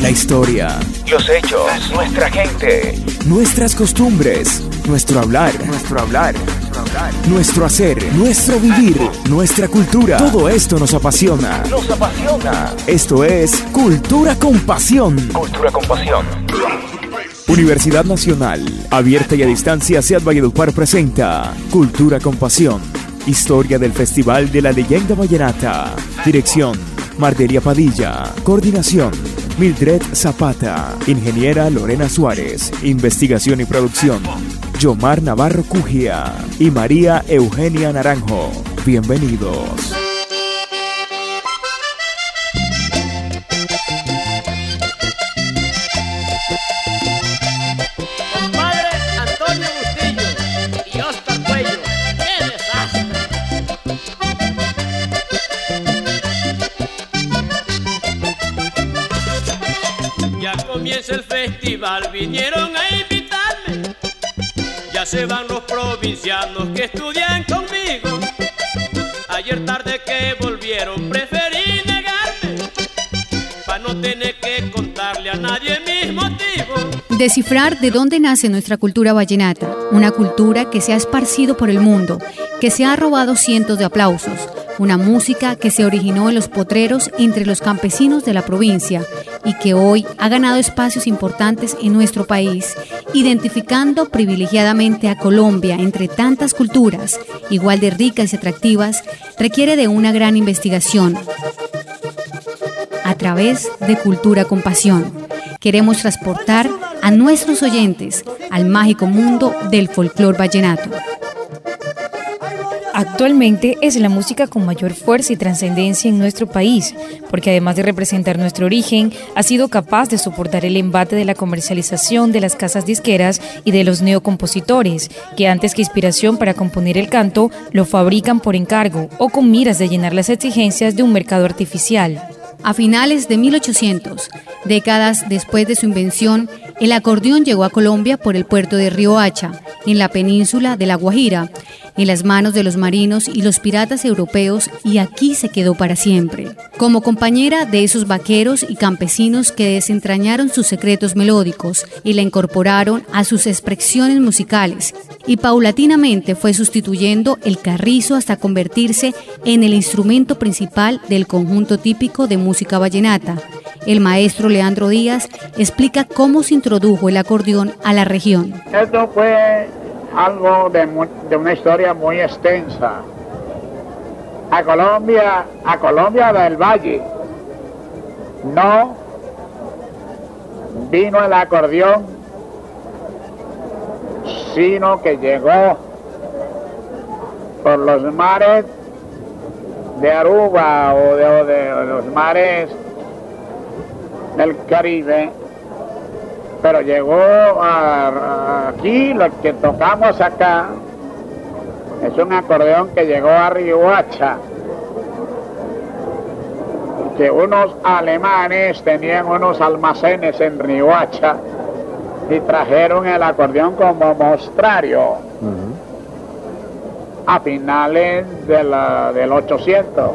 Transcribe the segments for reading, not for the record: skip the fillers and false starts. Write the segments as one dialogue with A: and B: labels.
A: La historia,
B: los hechos, nuestra gente,
A: nuestras costumbres, nuestro hablar, nuestro hacer, nuestro vivir, nuestra cultura. Todo esto nos apasiona. Esto es Cultura con Pasión.
B: Cultura con Pasión.
A: Universidad Nacional, abierta y a distancia, SEAD Valledupar presenta Cultura con Pasión. Historia del Festival de la Leyenda Vallenata. Dirección, Mardelia Padilla. Coordinación, Mildred Zapata. Ingeniera Lorena Suárez. Investigación y producción, Yomar Navarro Cugia y María Eugenia Naranjo. Bienvenidos.
C: Comienza el festival, vinieron a invitarme. Ya se van los provincianos que estudian conmigo. Ayer tarde que volvieron preferí negarme, para no tener que contarle a nadie mis motivos.
D: Descifrar de dónde nace nuestra cultura vallenata, una cultura que se ha esparcido por el mundo, que se ha robado cientos de aplausos, una música que se originó en los potreros entre los campesinos de la provincia y que hoy ha ganado espacios importantes en nuestro país, identificando privilegiadamente a Colombia entre tantas culturas, igual de ricas y atractivas, requiere de una gran investigación. A través de Cultura con Pasión, queremos transportar a nuestros oyentes al mágico mundo del folclor vallenato.
E: Actualmente es la música con mayor fuerza y trascendencia en nuestro país, porque además de representar nuestro origen, ha sido capaz de soportar el embate de la comercialización de las casas disqueras y de los neocompositores, que antes que inspiración para componer el canto, lo fabrican por encargo o con miras de llenar las exigencias de un mercado artificial.
D: A finales de 1800, décadas después de su invención, el acordeón llegó a Colombia por el puerto de Riohacha, en la península de La Guajira, en las manos de los marinos y los piratas europeos, y aquí se quedó para siempre. Como compañera de esos vaqueros y campesinos que desentrañaron sus secretos melódicos y la incorporaron a sus expresiones musicales, y paulatinamente fue sustituyendo el carrizo hasta convertirse en el instrumento principal del conjunto típico de música vallenata. El maestro Leandro Díaz explica cómo se introdujo el acordeón a la región.
F: Esto fue algo de una historia muy extensa. A Colombia del Valle no vino el acordeón, sino que llegó por los mares de Aruba o de los mares del Caribe, pero llegó aquí. Lo que tocamos acá es un acordeón que llegó a Riohacha, que unos alemanes tenían unos almacenes en Riohacha y trajeron el acordeón como mostrario a finales del 800.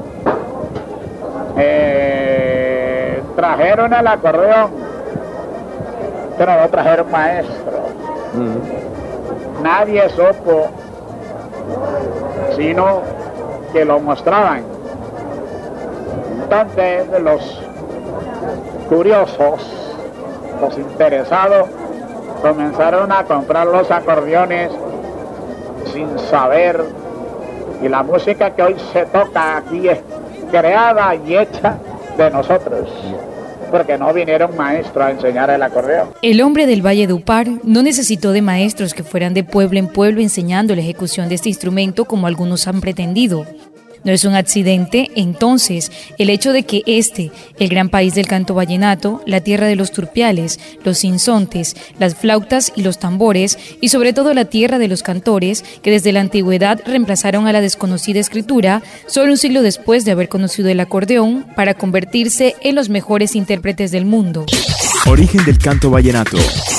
F: Trajeron el acordeón, pero no trajeron maestro. Nadie supo, sino que lo mostraban. Entonces los curiosos, los interesados, comenzaron a comprar los acordeones sin saber, y la música que hoy se toca aquí es creada y hecha de nosotros, porque no vinieron maestros a enseñar el acordeón.
E: El hombre del Valledupar no necesitó de maestros que fueran de pueblo en pueblo enseñando la ejecución de este instrumento como algunos han pretendido. No es un accidente, entonces, el hecho de que el gran país del canto vallenato, la tierra de los turpiales, los sinsontes, las flautas y los tambores, y sobre todo la tierra de los cantores, que desde la antigüedad reemplazaron a la desconocida escritura, solo un siglo después de haber conocido el acordeón, para convertirse en los mejores intérpretes del mundo.
A: Origen del canto vallenato.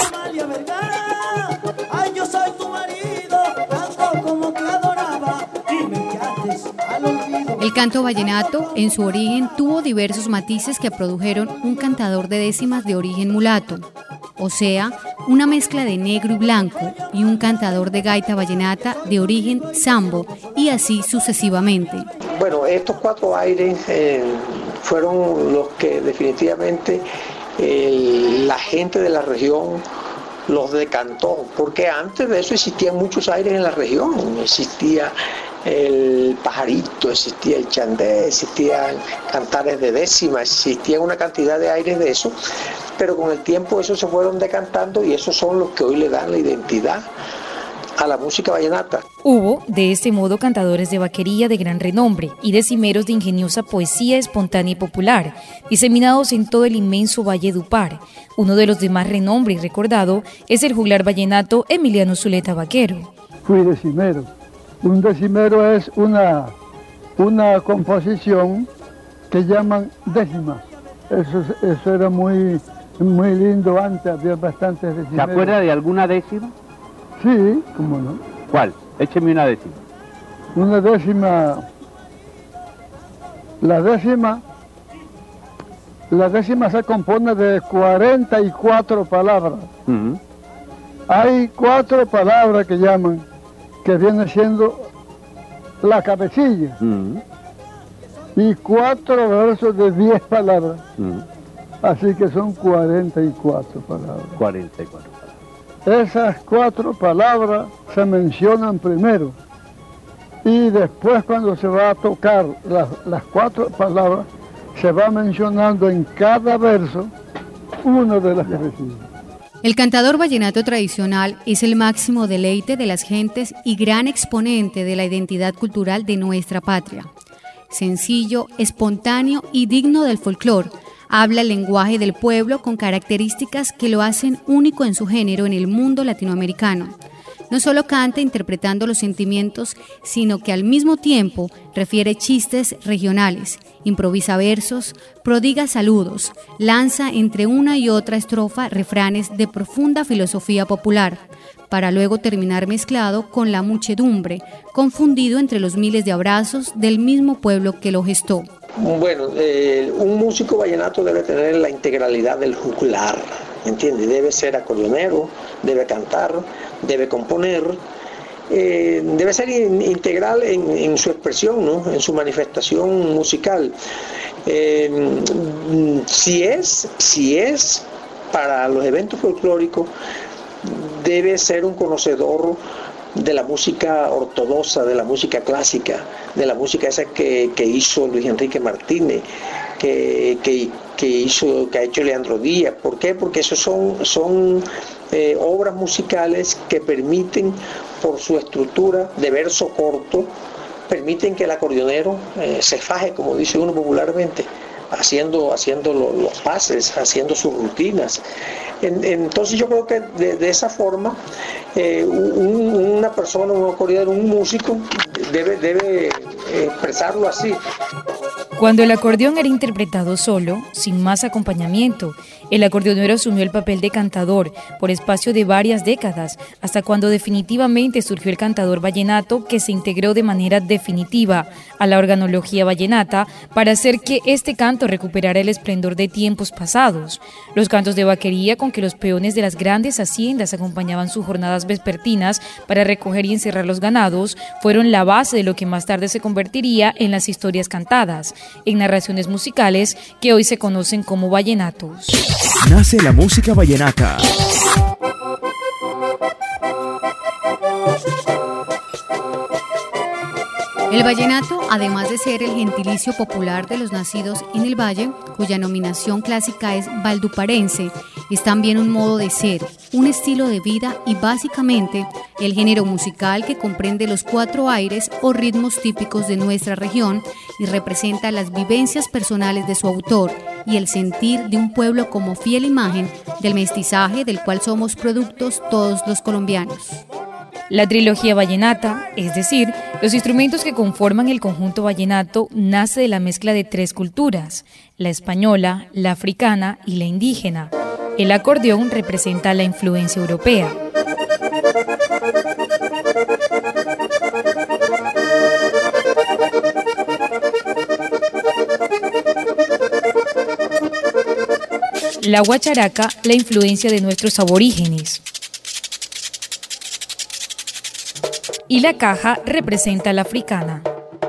G: Ay, yo soy tu marido, tanto como te adoraba, y me echaste al olvido.
D: El canto vallenato, en su origen, tuvo diversos matices que produjeron un cantador de décimas de origen mulato, o sea, una mezcla de negro y blanco, y un cantador de gaita vallenata de origen sambo, y así sucesivamente.
G: Bueno, estos 4 aires fueron los que definitivamente la gente de la región los decantó, porque antes de eso existían muchos aires en la región. Existía el pajarito, existía el chandé, existían cantares de décima, existía una cantidad de aires de eso, pero con el tiempo esos se fueron decantando y esos son los que hoy le dan la identidad a la música vallenata.
E: Hubo, de este modo, cantadores de vaquería de gran renombre y decimeros de ingeniosa poesía espontánea y popular, diseminados en todo el inmenso Valle de Upar. Uno de los de más renombre y recordado es el juglar vallenato Emiliano Zuleta Vaquero.
H: Fui decimero. Un decimero es una composición que llaman décimas. Eso era muy lindo antes, había bastantes decimeros.
I: ¿Se acuerda de alguna décima?
H: Sí, cómo no.
I: ¿Cuál? Écheme una décima.
H: Una décima. La décima se compone de 44 palabras. Uh-huh. Hay 4 palabras que llaman, que viene siendo la cabecilla. Uh-huh. Y 4 versos de 10 palabras. Uh-huh. Así que son 44 palabras. 44 palabras. Esas 4 palabras se mencionan primero y después, cuando se va a tocar las 4 palabras, se va mencionando en cada verso una de las cabecillas.
D: El cantador vallenato tradicional es el máximo deleite de las gentes y gran exponente de la identidad cultural de nuestra patria. Sencillo, espontáneo y digno del folclore, habla el lenguaje del pueblo con características que lo hacen único en su género en el mundo latinoamericano. No solo canta interpretando los sentimientos, sino que al mismo tiempo refiere chistes regionales, improvisa versos, prodiga saludos, lanza entre una y otra estrofa refranes de profunda filosofía popular, para luego terminar mezclado con la muchedumbre, confundido entre los miles de abrazos del mismo pueblo que lo gestó.
G: Bueno, un músico vallenato debe tener la integralidad del juglar, ¿entiendes? Debe ser acordeonero, debe cantar, debe componer, debe ser integral en su expresión, ¿no? En su manifestación musical. Si es para los eventos folclóricos, debe ser un conocedor de la música ortodoxa, de la música clásica, de la música esa que hizo Luis Enrique Martínez, que ha hecho Leandro Díaz. ¿Por qué? Porque esos son obras musicales que permiten, por su estructura de verso corto, permiten que el acordeonero se faje, como dice uno popularmente, haciendo los pases, haciendo sus rutinas. Entonces yo creo que de esa forma una persona, un acordeonero, un músico debe expresarlo así.
E: Cuando el acordeón era interpretado solo, sin más acompañamiento, el acordeonero asumió el papel de cantador por espacio de varias décadas, hasta cuando definitivamente surgió el cantador vallenato, que se integró de manera definitiva a la organología vallenata para hacer que este canto recuperara el esplendor de tiempos pasados. Los cantos de vaquería con que los peones de las grandes haciendas acompañaban sus jornadas vespertinas para recoger y encerrar los ganados fueron la base de lo que más tarde se convertiría en las historias cantadas, en narraciones musicales que hoy se conocen como vallenatos.
A: Nace la música vallenata.
D: El vallenato, además de ser el gentilicio popular de los nacidos en el valle, cuya nominación clásica es valduparense, es también un modo de ser, un estilo de vida y básicamente el género musical que comprende los 4 aires o ritmos típicos de nuestra región y representa las vivencias personales de su autor y el sentir de un pueblo como fiel imagen del mestizaje del cual somos productos todos los colombianos.
E: La trilogía vallenata, es decir, los instrumentos que conforman el conjunto vallenato, nace de la mezcla de 3 culturas, la española, la africana y la indígena. El acordeón representa la influencia europea. la guacharaca la influencia de nuestros aborígenes. Y la caja representa a la africana.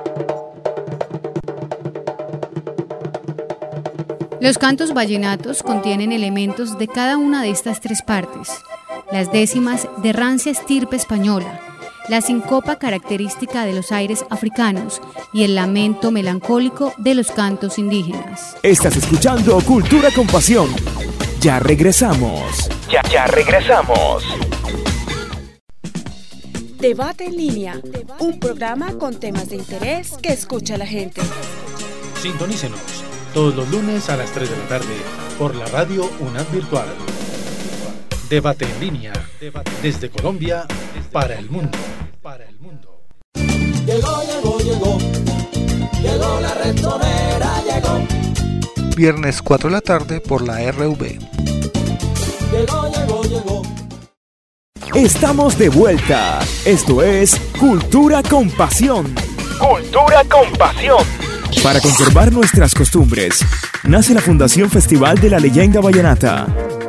D: Los cantos vallenatos contienen elementos de cada una de estas tres partes: las décimas de rancia estirpe española, la sincopa característica de los aires africanos y el lamento melancólico de los cantos indígenas.
A: Estás escuchando Cultura con Pasión. Ya regresamos.
B: Ya regresamos.
J: Debate en línea, un programa con temas de interés que escucha la gente.
K: Sintonícenos todos los lunes a las 3 de la tarde por la radio UNAD Virtual. Debate en línea, desde Colombia para el mundo.
L: Llegó la Ratonera, llegó.
M: Viernes 4 de la tarde por la RV.
L: Llegó.
A: Estamos de vuelta. Esto es Cultura con Pasión.
B: Cultura con Pasión.
A: Para conservar nuestras costumbres, nace la Fundación Festival de la Leyenda Vallenata.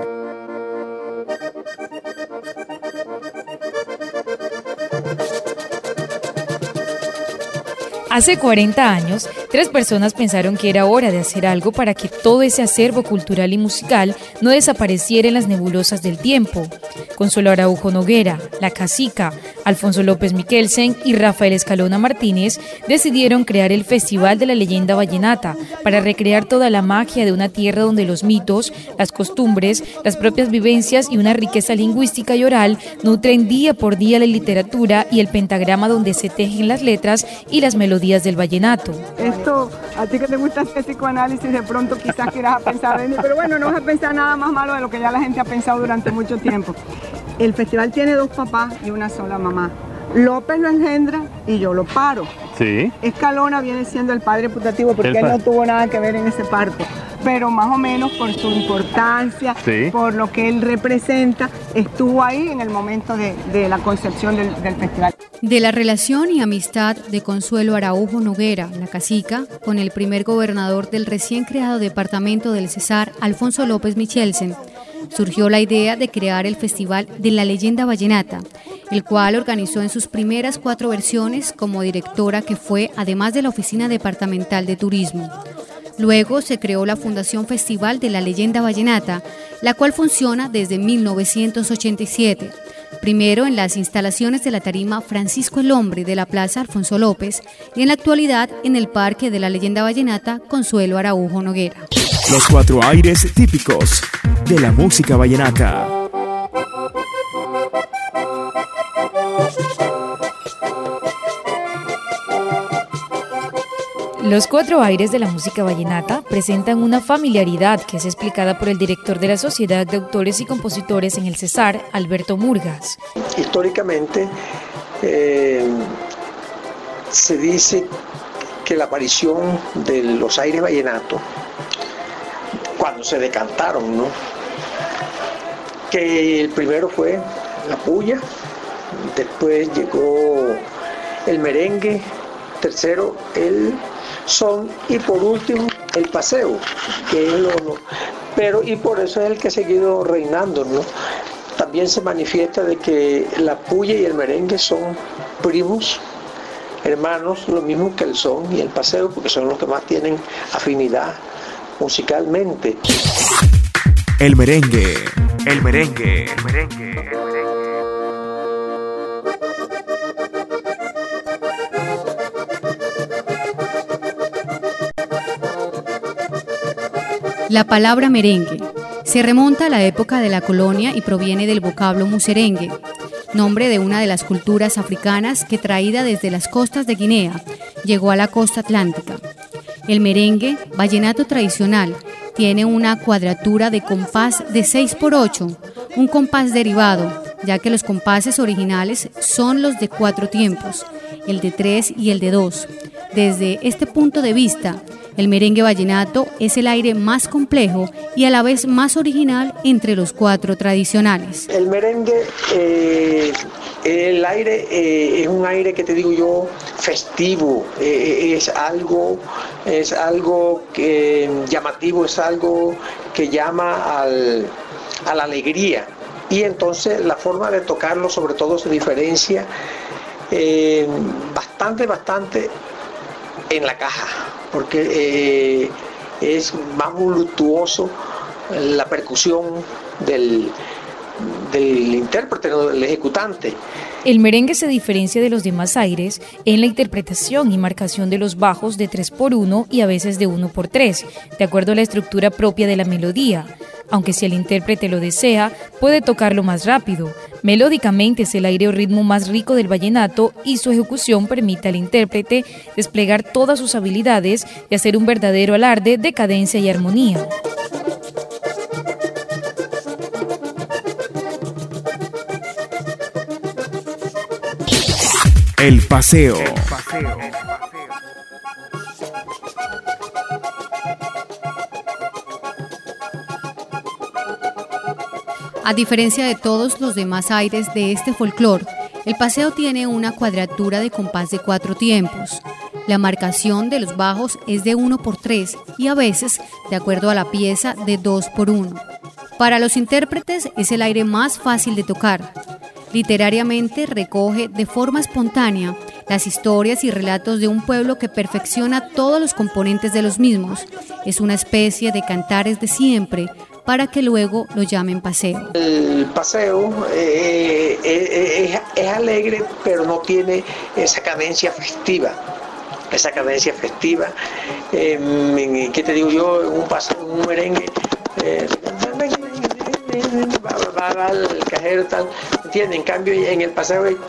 E: Hace 40 años, 3 personas pensaron que era hora de hacer algo para que todo ese acervo cultural y musical no desapareciera en las nebulosas del tiempo. Consuelo Araujo Noguera, La Cacica, Alfonso López Michelsen y Rafael Escalona Martínez decidieron crear el Festival de la Leyenda Vallenata para recrear toda la magia de una tierra donde los mitos, las costumbres, las propias vivencias y una riqueza lingüística y oral nutren día por día la literatura y el pentagrama donde se tejen las letras y las melodías del vallenato.
N: Esto, a ti que te gusta este psicoanálisis, de pronto quizás quieras pensar en mí, pero bueno, no vas a pensar nada más malo de lo que ya la gente ha pensado durante mucho tiempo. El festival tiene 2 papás y una sola mamá. López lo engendra y yo lo paro.
I: Sí.
N: Escalona viene siendo el padre putativo porque él no tuvo nada que ver en ese parto, pero más o menos por su importancia, sí, por lo que él representa, estuvo ahí en el momento de la concepción del festival.
D: De la relación y amistad de Consuelo Araujo Noguera, La Cacica, con el primer gobernador del recién creado departamento del Cesar, Alfonso López Michelsen, surgió la idea de crear el Festival de la Leyenda Vallenata, el cual organizó en sus primeras 4 versiones como directora, que fue además de la Oficina Departamental de Turismo. Luego se creó la Fundación Festival de la Leyenda Vallenata, la cual funciona desde 1987, primero en las instalaciones de la tarima Francisco el Hombre de la Plaza Alfonso López y en la actualidad en el Parque de la Leyenda Vallenata Consuelo Araujo Noguera.
A: Los 4 aires típicos de la música vallenata.
E: Los 4 aires de la música vallenata presentan una familiaridad que es explicada por el director de la Sociedad de Autores y Compositores en el Cesar, Alberto Murgas.
G: Históricamente se dice que la aparición de los aires vallenatos, cuando se decantaron, ¿no?, que el primero fue la puya, después llegó el merengue, tercero el son y por último el paseo, que es pero y por eso es el que ha seguido reinando, ¿no? También se manifiesta de que la puya y el merengue son primos, hermanos, lo mismo que el son y el paseo, porque son los que más tienen afinidad musicalmente.
A: El merengue.
D: La palabra merengue se remonta a la época de la colonia y proviene del vocablo muserengue, nombre de una de las culturas africanas que, traída desde las costas de Guinea, llegó a la costa atlántica. El merengue, vallenato tradicional, tiene una cuadratura de compás de 6/8, un compás derivado, ya que los compases originales son los de 4 tiempos, el de 3 y el de 2. Desde este punto de vista, el merengue vallenato es el aire más complejo y a la vez más original entre los 4 tradicionales.
G: El merengue, el aire es un aire que te digo yo festivo, es algo que, llamativo, es algo que que llama a la alegría. Y entonces la forma de tocarlo sobre todo se diferencia bastante en la caja, porque es más voluptuoso la percusión del intérprete, del ejecutante.
E: El merengue se diferencia de los demás aires en la interpretación y marcación de los bajos de 3x1 y a veces de 1x3, de acuerdo a la estructura propia de la melodía, aunque si el intérprete lo desea, puede tocarlo más rápido. Melódicamente es el aire o ritmo más rico del vallenato y su ejecución permite al intérprete desplegar todas sus habilidades y hacer un verdadero alarde de cadencia y armonía.
A: El paseo.
D: A diferencia de todos los demás aires de este folclore, el paseo tiene una cuadratura de compás de 4 tiempos. La marcación de los bajos es de 1x3 y a veces, de acuerdo a la pieza, de 2x1. Para los intérpretes es el aire más fácil de tocar. Literariamente recoge de forma espontánea las historias y relatos de un pueblo que perfecciona todos los componentes de los mismos. Es una especie de cantares de siempre para que luego lo llamen paseo.
G: El paseo es alegre, pero no tiene esa cadencia festiva. ¿Qué te digo yo? Un merengue. Va al cajero tal, ¿entiendes? En cambio en el paseo hay...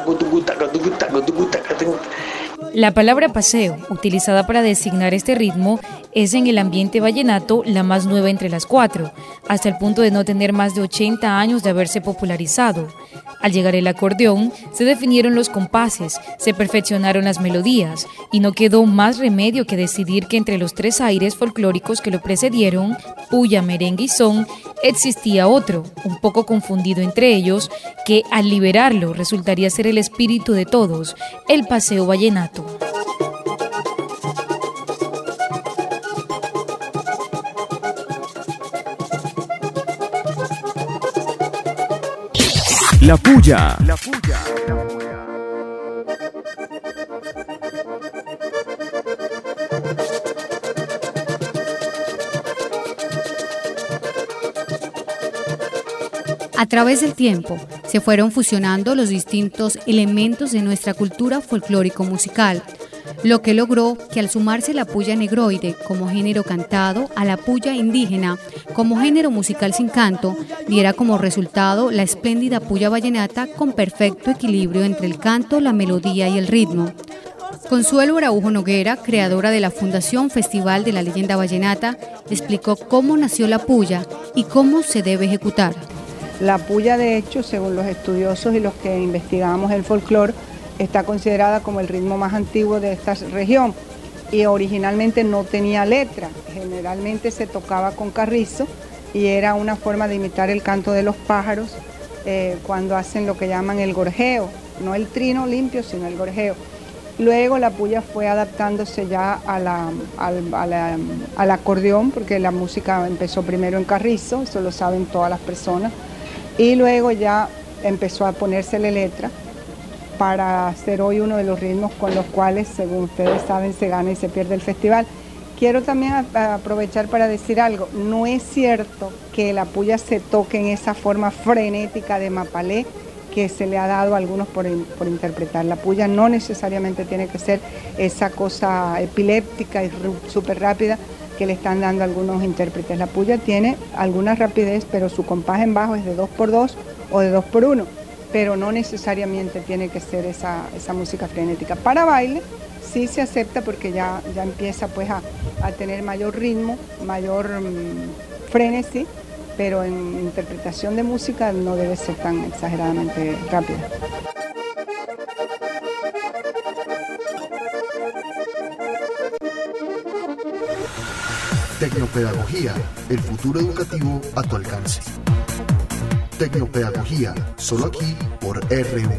E: La palabra paseo, utilizada para designar este ritmo, es en el ambiente vallenato la más nueva entre las 4, hasta el punto de no tener más de 80 años de haberse popularizado. Al llegar el acordeón, se definieron los compases, se perfeccionaron las melodías y no quedó más remedio que decidir que entre los 3 aires folclóricos que lo precedieron, puya, merengue y son, existía otro, un poco confundido entre ellos, que al liberarlo resultaría ser el espíritu de todos, el paseo vallenato.
A: La puya.
D: A través del tiempo se fueron fusionando los distintos elementos de nuestra cultura folclórico-musical, lo que logró que al sumarse la puya negroide como género cantado a la puya indígena como género musical sin canto, diera como resultado la espléndida puya vallenata con perfecto equilibrio entre el canto, la melodía y el ritmo. Consuelo Araujo Noguera, creadora de la Fundación Festival de la Leyenda Vallenata, explicó cómo nació la puya y cómo se debe ejecutar.
N: La puya, de hecho, según los estudiosos y los que investigamos el folclore, está considerada como el ritmo más antiguo de esta región y originalmente no tenía letra, generalmente se tocaba con carrizo y era una forma de imitar el canto de los pájaros cuando hacen lo que llaman el gorjeo, no el trino limpio, sino el gorjeo. Luego la puya fue adaptándose ya al acordeón, porque la música empezó primero en carrizo, eso lo saben todas las personas, y luego ya empezó a ponérsele letra para ser hoy uno de los ritmos con los cuales, según ustedes saben, se gana y se pierde el festival. Quiero también aprovechar para decir algo, no es cierto que la puya se toque en esa forma frenética de mapalé que se le ha dado a algunos por interpretar. La puya no necesariamente tiene que ser esa cosa epiléptica y súper rápida que le están dando algunos intérpretes. La puya tiene alguna rapidez, pero su compás en bajo es de 2x2 o de 2x1, pero no necesariamente tiene que ser esa música frenética. Para baile sí se acepta porque ya empieza pues a tener mayor ritmo, mayor frenesí, pero en interpretación de música no debe ser tan exageradamente rápida.
O: Tecnopedagogía, el futuro educativo a tu alcance. Tecnopedagogía, solo aquí por RTV.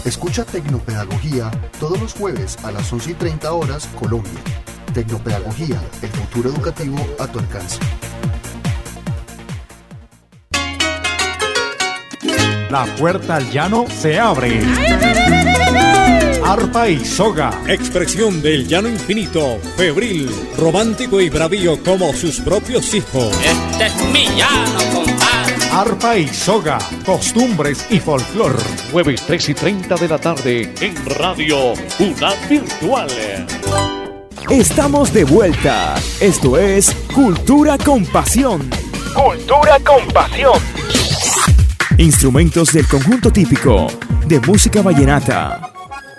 O: Escucha Tecnopedagogía todos los jueves a las 11:30 horas Colombia. Tecnopedagogía, el futuro educativo a tu alcance.
P: La puerta al llano se abre. Arpa y soga.
Q: Expresión del llano infinito, febril, romántico y bravío como sus propios hijos.
C: Este es mi llano, compadre.
P: Arpa y soga, costumbres y folclor.
R: Jueves 3:30 de la tarde en Radio UNAD Virtual.
A: Estamos de vuelta. Esto es Cultura con Pasión.
B: Cultura con Pasión.
A: Instrumentos del conjunto típico de música vallenata.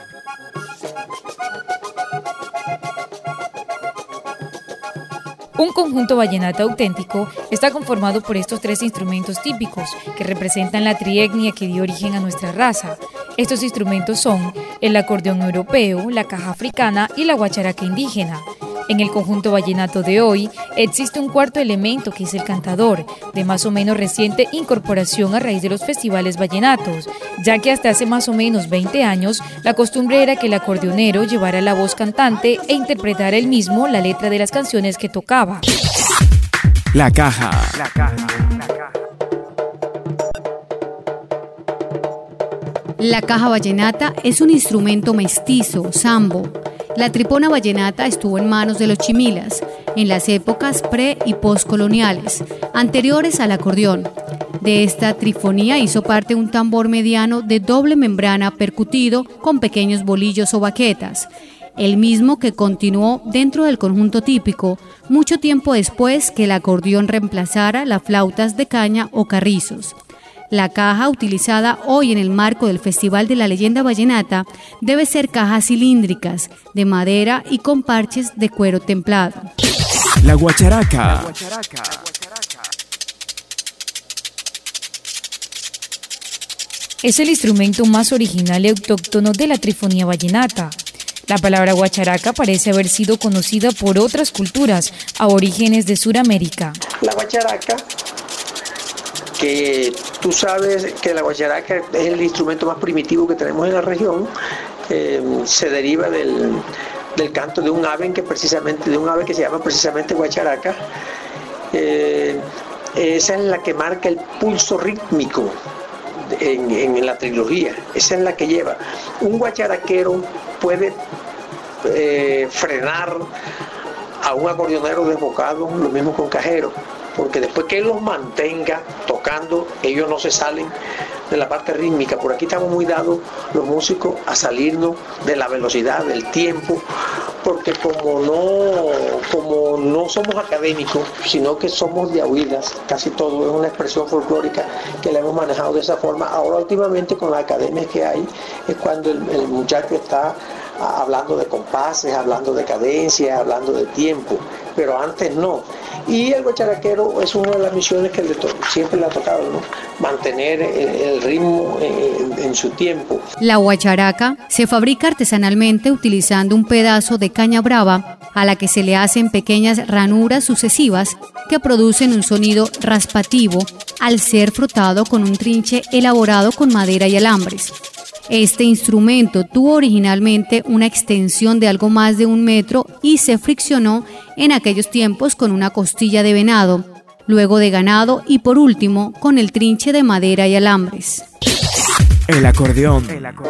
E: Un conjunto vallenata auténtico está conformado por estos tres instrumentos típicos que representan la trietnia que dio origen a nuestra raza. Estos instrumentos son el acordeón europeo, la caja africana y la guacharaca indígena. En el conjunto vallenato de hoy existe un cuarto elemento que es el cantador, de más o menos reciente incorporación a raíz de los festivales vallenatos, ya que hasta hace más o menos 20 años la costumbre era que el acordeonero llevara la voz cantante e interpretara él mismo la letra de las canciones que tocaba.
A: La caja.
D: La caja vallenata es un instrumento mestizo, sambo. La tripona vallenata estuvo en manos de los chimilas en las épocas pre- y postcoloniales, anteriores al acordeón. De esta trifonía hizo parte un tambor mediano de doble membrana percutido con pequeños bolillos o baquetas, el mismo que continuó dentro del conjunto típico mucho tiempo después que el acordeón reemplazara las flautas de caña o carrizos. La caja utilizada hoy en el marco del Festival de la Leyenda Vallenata debe ser cajas cilíndricas, de madera y con parches de cuero templado.
A: La guacharaca.
E: Es el instrumento más original y autóctono de la trifonía vallenata. La palabra guacharaca parece haber sido conocida por otras culturas aborígenes de Sudamérica.
G: La guacharaca, que tú sabes que la guacharaca es el instrumento más primitivo que tenemos en la región, se deriva del canto de un ave que se llama precisamente guacharaca. Esa es la que marca el pulso rítmico en la trilogía, esa es la que lleva. Un guacharaquero puede frenar a un acordeonero desbocado, lo mismo con cajero, porque después que él los mantenga tocando, ellos no se salen de la parte rítmica. Por aquí estamos muy dados los músicos a salirnos de la velocidad, del tiempo, porque como no somos académicos, sino que somos de oídas, casi todo es una expresión folclórica que la hemos manejado de esa forma. Ahora últimamente con las academias que hay es cuando el muchacho está hablando de compases, hablando de cadencias, hablando de tiempo, pero antes no. Y el guacharaquero es una de las misiones que siempre le ha tocado, ¿no? Mantener el ritmo en su tiempo.
D: La guacharaca se fabrica artesanalmente utilizando un pedazo de caña brava a la que se le hacen pequeñas ranuras sucesivas que producen un sonido raspativo al ser frotado con un trinche elaborado con madera y alambres. Este instrumento tuvo originalmente una extensión de algo más de 1 metro y se friccionó en aquellos tiempos con una costilla de venado, luego de ganado y por último con el trinche de madera y alambres.
A: El acordeón.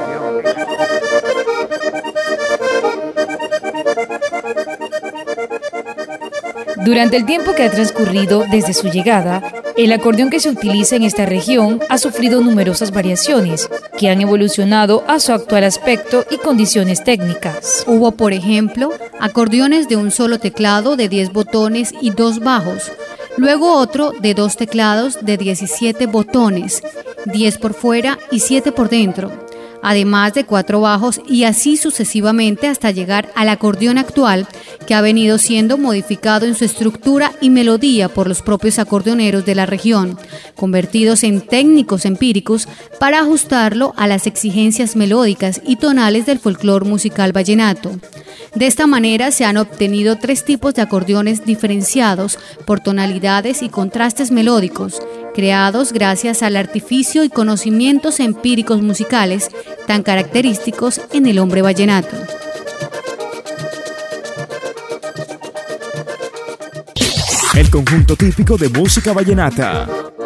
E: Durante el tiempo que ha transcurrido desde su llegada, el acordeón que se utiliza en esta región ha sufrido numerosas variaciones que han evolucionado a su actual aspecto y condiciones técnicas.
D: Hubo, por ejemplo, acordeones de un solo teclado de 10 botones y 2 bajos, luego otro de 2 teclados de 17 botones, 10 por fuera y 7 por dentro, además de 4 bajos y así sucesivamente hasta llegar al acordeón actual, que ha venido siendo modificado en su estructura y melodía por los propios acordeoneros de la región, convertidos en técnicos empíricos para ajustarlo a las exigencias melódicas y tonales del folclore musical vallenato. De esta manera se han obtenido 3 tipos de acordeones diferenciados por tonalidades y contrastes melódicos: creados gracias al artificio y conocimientos empíricos musicales tan característicos en el hombre vallenato.
A: El conjunto típico de música vallenata.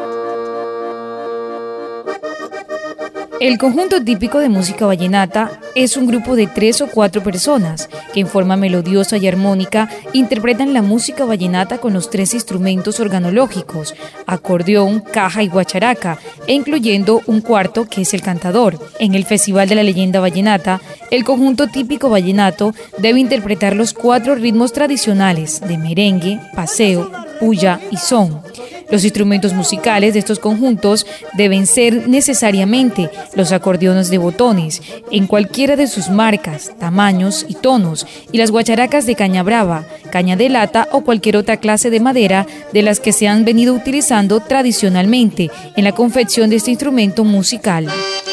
E: El conjunto típico de música vallenata es un grupo de 3 o 4 personas que en forma melodiosa y armónica interpretan la música vallenata con los 3 instrumentos organológicos, acordeón, caja y guacharaca, e incluyendo un cuarto que es el cantador. En el Festival de la Leyenda Vallenata, el conjunto típico vallenato debe interpretar los 4 ritmos tradicionales de merengue, paseo, puya y son. Los instrumentos musicales de estos conjuntos deben ser necesariamente los acordeones de botones, en cualquiera de sus marcas, tamaños y tonos, y las guacharacas de caña brava, caña de lata o cualquier otra clase de madera de las que se han venido utilizando tradicionalmente en la confección de este instrumento musical.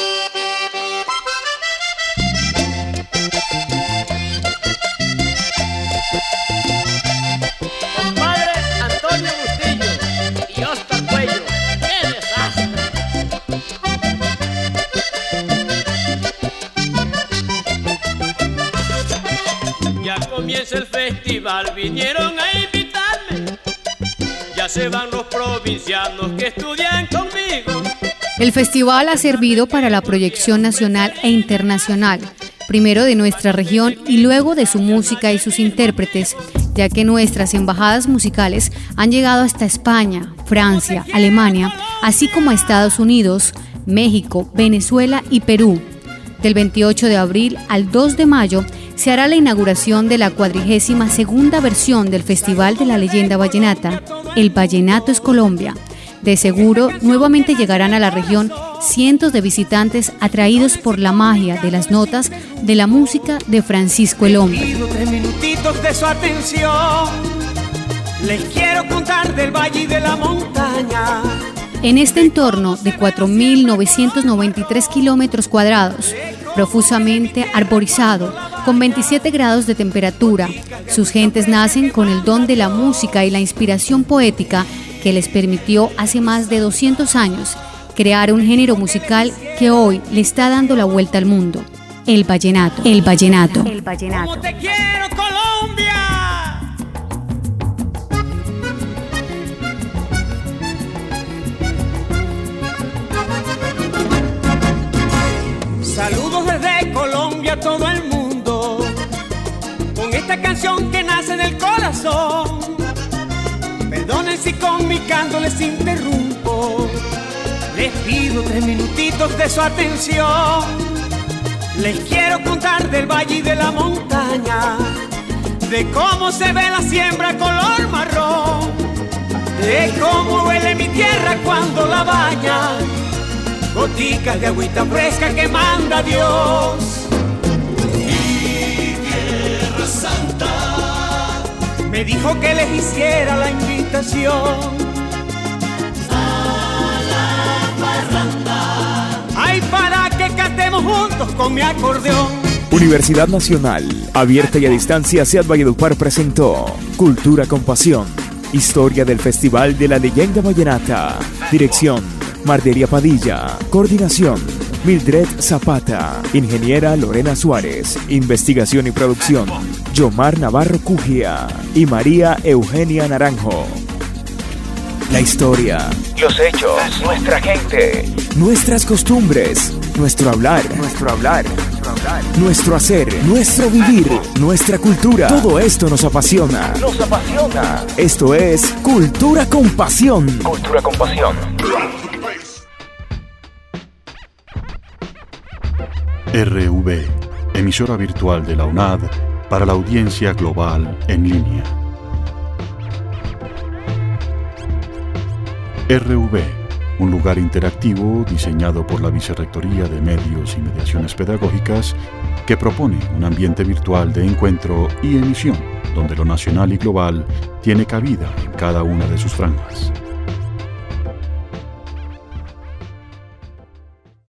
C: Comienza el festival, vinieron a invitarme. Ya se van los provincianos que estudian conmigo.
D: El festival ha servido para la proyección nacional e internacional, primero de nuestra región y luego de su música y sus intérpretes, ya que nuestras embajadas musicales han llegado hasta España, Francia, Alemania, así como a Estados Unidos, México, Venezuela y Perú. Del 28 de abril al 2 de mayo se hará la inauguración de la 42ª versión del Festival de la Leyenda Vallenata, El Vallenato es Colombia. De seguro, nuevamente llegarán a la región cientos de visitantes atraídos por la magia de las notas de la música de Francisco el Hombre.
S: Pido 3 minutitos de su atención. Les quiero contar del valle y de la montaña.
D: En este entorno de 4.993 kilómetros cuadrados, profusamente arborizado, con 27 grados de temperatura, sus gentes nacen con el don de la música y la inspiración poética que les permitió hace más de 200 años crear un género musical que hoy le está dando la vuelta al mundo: el vallenato. El vallenato. El vallenato.
S: ¡Cómo te quiero, Colombia! Saludos desde Colombia a todo el mundo, con esta canción que nace del corazón. Perdonen si con mi canto les interrumpo. Les pido 3 minutitos de su atención. Les quiero contar del valle y de la montaña, de cómo se ve la siembra color marrón, de cómo huele mi tierra cuando la baña goticas de agüita fresca que manda Dios. Mi tierra santa me dijo que les hiciera la invitación a la parranda. Ay, para que cantemos juntos con mi acordeón.
A: Universidad Nacional, abierta y a distancia, Ciudad Valledupar presentó Cultura con Pasión, historia del Festival de la Leyenda Vallenata. Dirección: Mardelia Padilla. Coordinación: Mildred Zapata. Ingeniera: Lorena Suárez. Investigación y producción: Yomar Navarro Cugia y María Eugenia Naranjo. La historia,
B: los hechos, nuestra gente,
A: nuestras costumbres, nuestro hablar, nuestro hacer, nuestro vivir, nuestra cultura. Todo esto nos apasiona. Esto es Cultura con Pasión.
B: Cultura con Pasión.
T: RV, emisora virtual de la UNAD para la audiencia global en línea. RV, un lugar interactivo diseñado por la Vicerrectoría de Medios y Mediaciones Pedagógicas que propone un ambiente virtual de encuentro y emisión donde lo nacional y global tiene cabida en cada una de sus franjas.